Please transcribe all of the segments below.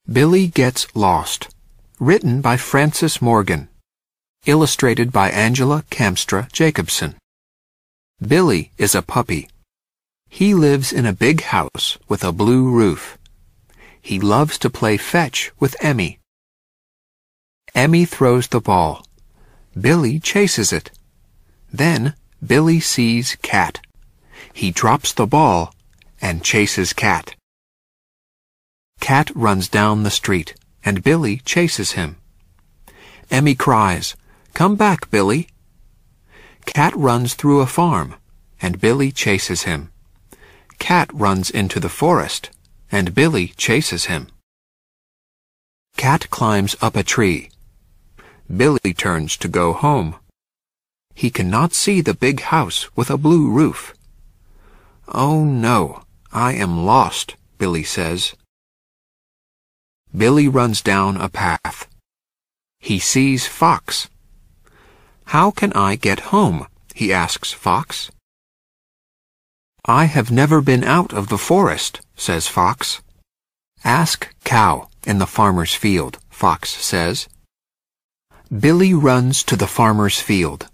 Billy Gets Lost. Written by Francis Morgan. Illustrated by Angela Kamstra Jacobson. Billy is a puppy. He lives in a big house with a blue roof. He loves to play fetch with Emmy. Emmy throws the ball. Billy chases it. Then Billy sees Cat. He drops the ball and chases Cat. Cat runs down the street, and Billy chases him. Emmy cries, "Come back, Billy!" Cat runs through a farm, and Billy chases him. Cat runs into the forest, and Billy chases him. Cat climbs up a tree. Billy turns to go home. He cannot see the big house with a blue roof. "Oh no, I am lost," Billy says. Billy runs down a path. He sees Fox. "How can I get home?" he asks Fox. "I have never been out of the forest," says Fox. "Ask Cow in the farmer's field," Fox says. Billy runs to the farmer's field.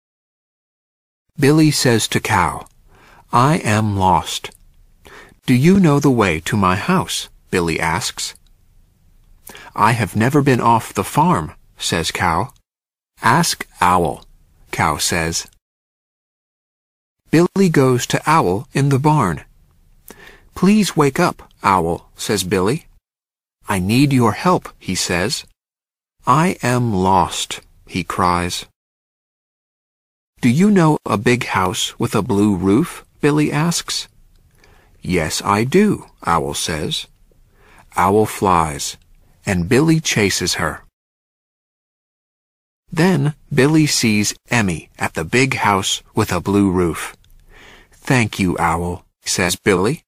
Billy says to Cow, "I am lost." "Do you know the way to my house?" Billy asks. "I have never been off the farm," says Cow. "Ask Owl," Cow says. Billy goes to Owl in the barn. "Please wake up, Owl," says Billy. "I need your help," he says. "I am lost," he cries. "Do you know a big house with a blue roof?" Billy asks. "Yes, I do," Owl says. Owl flies, and Billy chases her. Then Billy sees Emmy at the big house with a blue roof. "Thank you, Owl," says Billy.